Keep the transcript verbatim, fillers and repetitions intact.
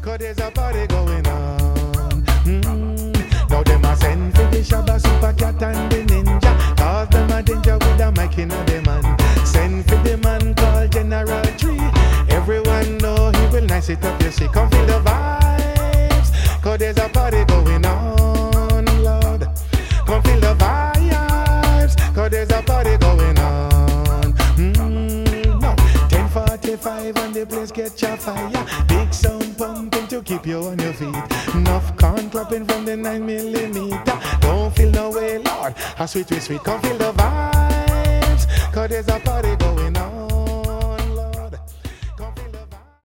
cause there's a party going on. Mm. Now them a send for the Shabba Super Cat and the Ninja, cause them a danger with a mic in a them man. Send for the man called General Tree. Everyone know he will nice it up, you see. Come feel the vibes, cause there's a party going on, Lord. Come feel the vibes, cause there's a party going on. Mm, no, ten forty-five and the place get your fire. Big sound pumping to keep you on your feet. Enough corn clapping from the nine millimeter. Don't feel no way, Lord. A sweet, sweet, sweet. Come feel the vibes, cause there's a party going on.